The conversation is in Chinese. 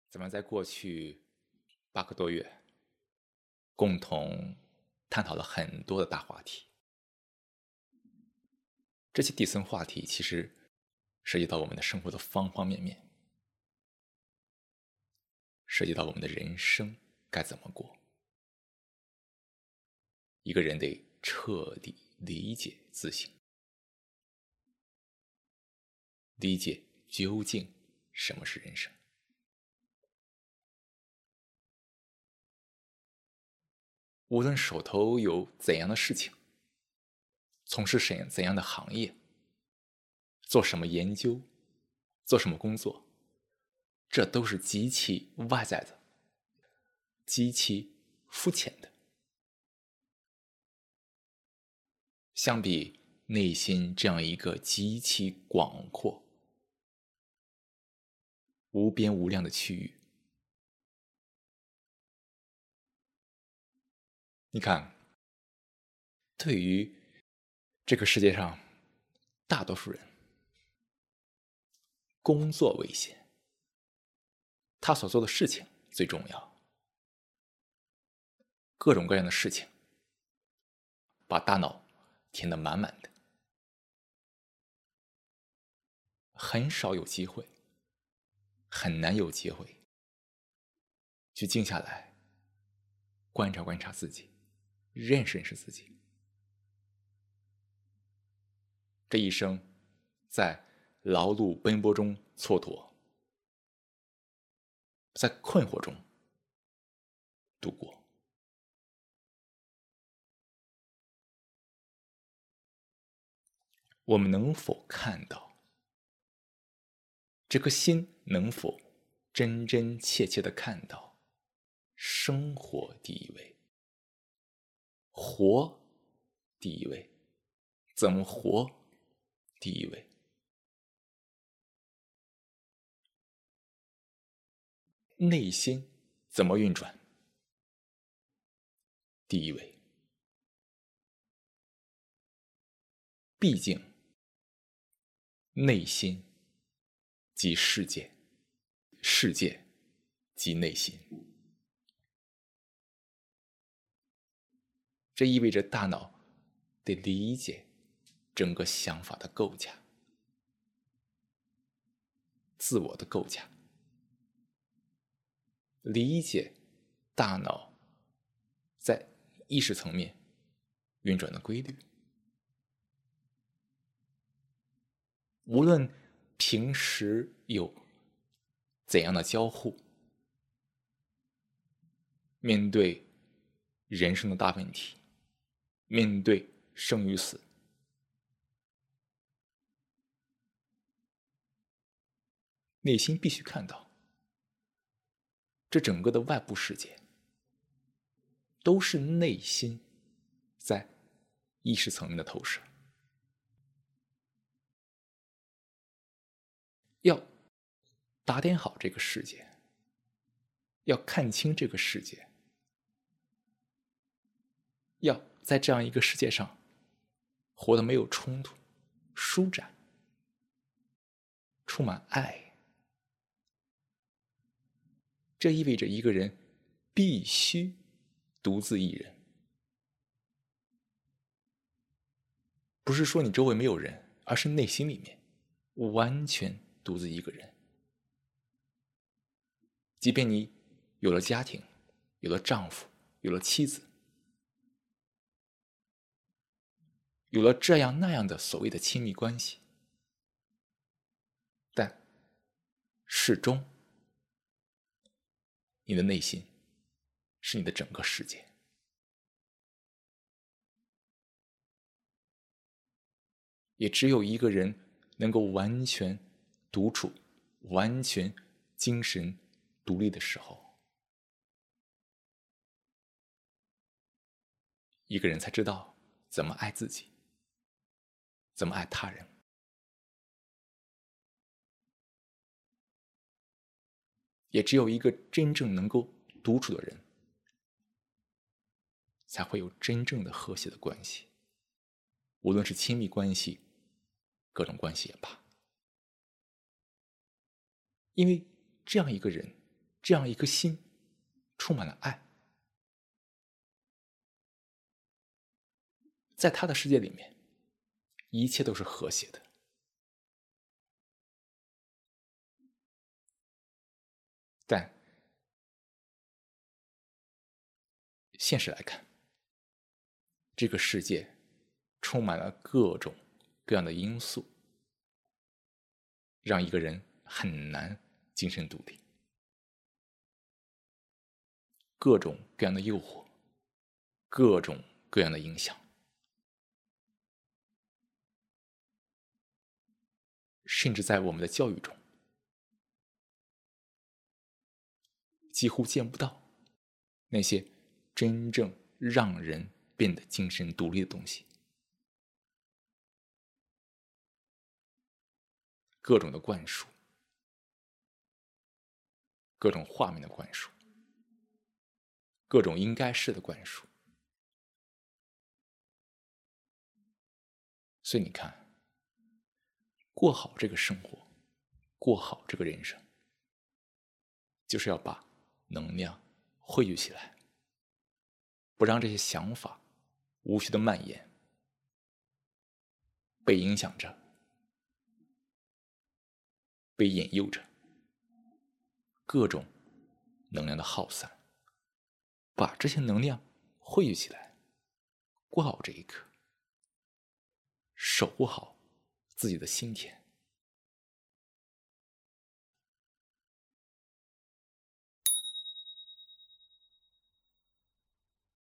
咱们在过去8个多月，共同探讨了很多的大话题。这些底层话题其实涉及到我们的生活的方方面面，涉及到我们的人生该怎么过。一个人得彻底理解自省，理解究竟什么是人生。无论手头有怎样的事情，从事怎样的行业，做什么研究，做什么工作，这都是极其外在的，极其肤浅的。相比内心这样一个极其广阔、无边无量的区域，你看，对于这个世界上大多数人，工作为先，他所做的事情最重要。各种各样的事情把大脑填得满满的，很少有机会，很难有机会去静下来观察观察自己，认识认识自己。这一生在劳碌奔波中蹉跎，在困惑中度过。我们能否看到，这颗心能否真真切切地看到生活第一位，活第一位，怎么活第一位？内心怎么运转第一位？毕竟内心即世界，世界即内心。这意味着大脑得理解整个想法的构架，自我的构架，理解大脑在意识层面运转的规律。无论平时有怎样的交互，面对人生的大问题，面对生与死，内心必须看到，这整个的外部世界都是内心在意识层面的投射。要打点好这个世界，要看清这个世界，要在这样一个世界上活得没有冲突，舒展，充满爱。这意味着一个人必须独自一人，不是说你周围没有人，而是内心里面完全独自一个人。即便你有了家庭，有了丈夫，有了妻子，有了这样那样的所谓的亲密关系，但始终你的内心是你的整个世界。也只有一个人能够完全独处，完全精神独立的时候，一个人才知道怎么爱自己，怎么爱他人。也只有一个真正能够独处的人，才会有真正的和谐的关系，无论是亲密关系，各种关系也罢。因为这样一个人这样一颗心充满了爱。在他的世界里面，一切都是和谐的。但现实来看，这个世界充满了各种各样的因素，让一个人很难精神独立。各种各样的诱惑，各种各样的影响，甚至在我们的教育中，几乎见不到那些真正让人变得精神独立的东西。各种的灌输，各种画面的灌输，各种应该是的灌输。所以你看，过好这个生活，过好这个人生，就是要把能量汇聚起来，不让这些想法无序的蔓延，被影响着，被引诱着，各种能量的耗散，把这些能量汇聚起来，过好这一刻，守护好自己的心田。